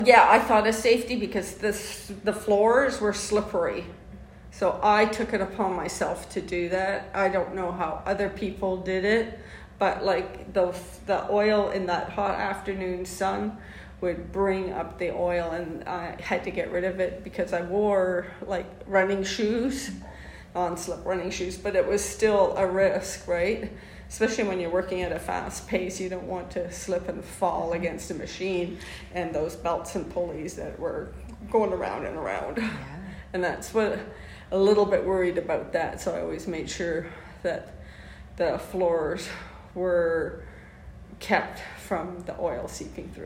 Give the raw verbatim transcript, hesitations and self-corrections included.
Yeah, I thought of safety because this the floors were slippery. So I took it upon myself to do that. I don't know how other people did it, but like the the oil in that hot afternoon sun would bring up the oil, and I had to get rid of it because I wore like running shoes, non-slip running shoes, but it was still a risk, right? Especially when you're working at a fast pace, you don't want to slip and fall against a machine and those belts and pulleys that were going around and around. Yeah. And that's what, a little bit worried about that. So I always made sure that the floors were kept from the oil seeping through.